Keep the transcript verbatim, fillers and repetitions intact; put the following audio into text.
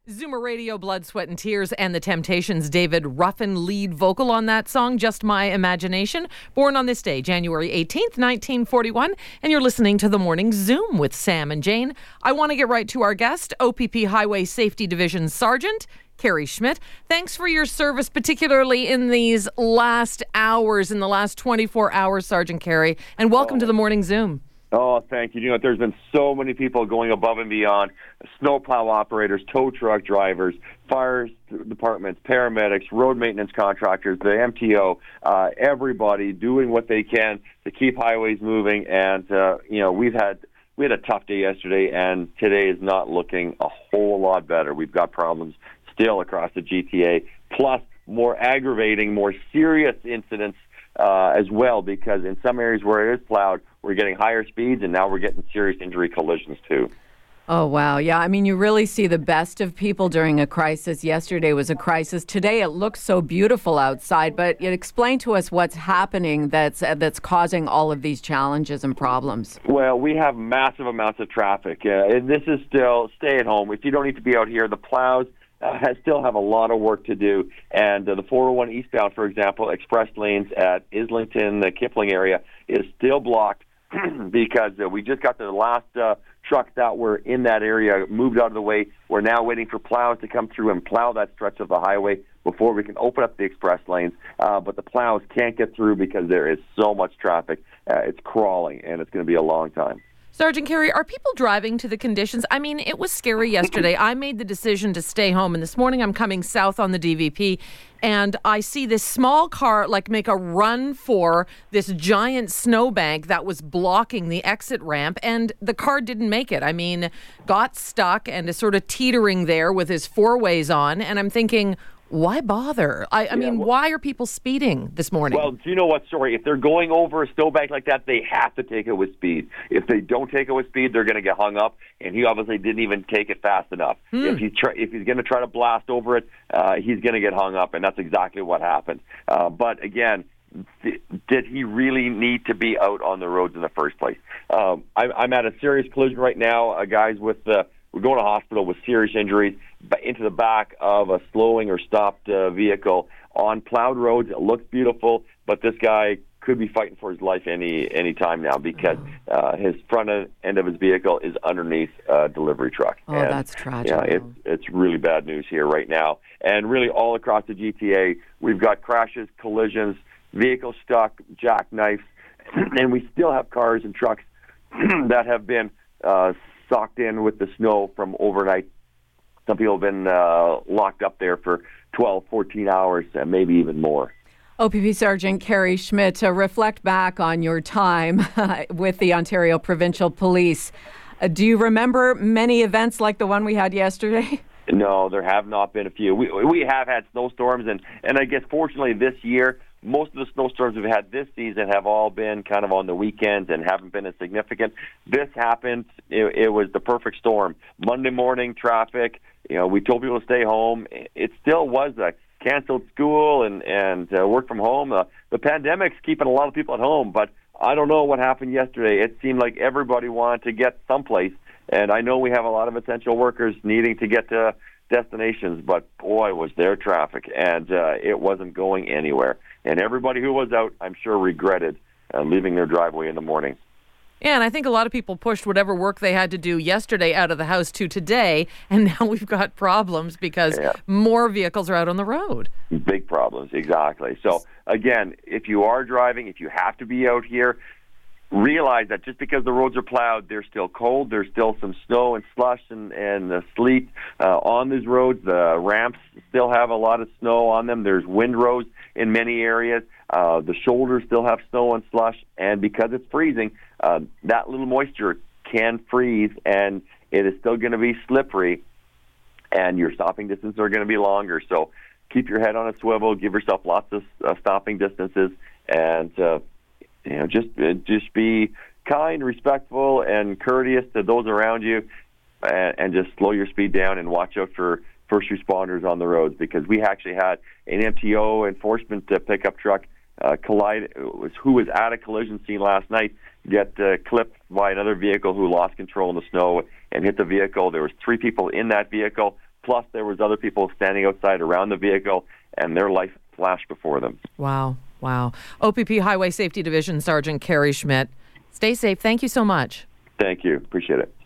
Zoomer Radio, Blood, Sweat and Tears, and the Temptations' David Ruffin lead vocal on that song, Just My Imagination. Born on this day, January eighteenth, nineteen forty-one, and you're listening to The Morning Zoom with Sam and Jane. I want to get right to our guest, O P P Highway Safety Division Sergeant Kerry Schmidt. Thanks for your service, particularly in these last hours, in the last twenty-four hours, Sergeant Kerry, and welcome oh. to The Morning Zoom. Oh, thank you. You know, there's been so many people going above and beyond, snowplow operators, tow truck drivers, fire departments, paramedics, road maintenance contractors, the M T O, uh, everybody doing what they can to keep highways moving. And, uh, you know, we've had we had a tough day yesterday, and today is not looking a whole lot better. We've got problems still across the G T A, plus more aggravating, more serious incidents uh, as well, because in some areas where it is plowed, we're getting higher speeds, and now we're getting serious injury collisions, too. Oh, wow. Yeah, I mean, you really see the best of people during a crisis. Yesterday was a crisis. Today it looks so beautiful outside, but explain to us what's happening that's uh, that's causing all of these challenges and problems. Well, we have massive amounts of traffic. Uh, and this is still stay at home. If you don't need to be out here, the plows uh, has, still have a lot of work to do. And uh, the four oh one eastbound, for example, express lanes at Islington, the Kipling area, is still blocked because uh, we just got the last uh, trucks that were in that area moved out of the way. We're now waiting for plows to come through and plow that stretch of the highway before we can open up the express lanes. Uh, but the plows can't get through because there is so much traffic. Uh, it's crawling, and it's going to be a long time. Sergeant Kerry, are people driving to the conditions? I mean, it was scary yesterday. I made the decision to stay home, and this morning I'm coming south on the D V P, and I see this small car like make a run for this giant snowbank that was blocking the exit ramp, and the car didn't make it. I mean, got stuck and is sort of teetering there with his four ways on, and I'm thinking, why bother? I, I yeah, mean, well, why are people speeding this morning? Well, do you know what? Sorry, if they're going over a snowbank like that, they have to take it with speed. If they don't take it with speed, they're going to get hung up, and he obviously didn't even take it fast enough. Hmm. If, he try, if he's going to try to blast over it, uh, he's going to get hung up, and that's exactly what happened. Uh, but again, th- did he really need to be out on the roads in the first place? Um, I, I'm at a serious collision right now. Uh, guys with uh, we're going to hospital with serious injuries into the back of a slowing or stopped uh, vehicle on plowed roads. It looks beautiful, but this guy could be fighting for his life any any time now because uh, his front end of his vehicle is underneath a delivery truck. Oh, and, that's tragic. Yeah, it's, it's really bad news here right now. And really all across the G T A, we've got crashes, collisions, vehicles stuck, jackknifes, and we still have cars and trucks that have been uh, socked in with the snow from overnight. Some people have been uh, locked up there for twelve, fourteen hours, uh, maybe even more. O P P Sergeant Kerry Schmidt, to reflect back on your time with the Ontario Provincial Police. Uh, do you remember many events like the one we had yesterday? No, there have not been a few. We we have had snowstorms, and, and I guess fortunately this year, most of the snowstorms we've had this season have all been kind of on the weekends and haven't been as significant. This happened. It, it was the perfect storm. Monday morning traffic. You know, we told people to stay home. It still was a canceled school and, and uh, work from home. Uh, the pandemic's keeping a lot of people at home, but I don't know what happened yesterday. It seemed like everybody wanted to get someplace, and I know we have a lot of essential workers needing to get to destinations, but boy, was there traffic, and uh, it wasn't going anywhere. And everybody who was out, I'm sure, regretted uh, leaving their driveway in the morning. Yeah, and I think a lot of people pushed whatever work they had to do yesterday out of the house to today, and now we've got problems because yeah. more vehicles are out on the road. Big problems, exactly. So, again, if you are driving, if you have to be out here, realize that just because the roads are plowed, they're still cold. There's still some snow and slush and, and uh, sleet uh, on these roads. The ramps still have a lot of snow on them. There's windrows in many areas. Uh, the shoulders still have snow and slush. And because it's freezing, uh, that little moisture can freeze, and it is still going to be slippery, and your stopping distances are going to be longer. So keep your head on a swivel. Give yourself lots of uh, stopping distances, and uh, you know, just uh, just be kind, respectful, and courteous to those around you, and, and just slow your speed down and watch out for first responders on the roads, because we actually had an M T O enforcement uh, pickup truck uh, collide, who was at a collision scene last night, get uh, clipped by another vehicle who lost control in the snow and hit the vehicle. There was three people in that vehicle. Plus, there was other people standing outside around the vehicle, and their life flashed before them. Wow, wow. O P P Highway Safety Division Sergeant Kerry Schmidt. Stay safe. Thank you so much. Thank you. Appreciate it.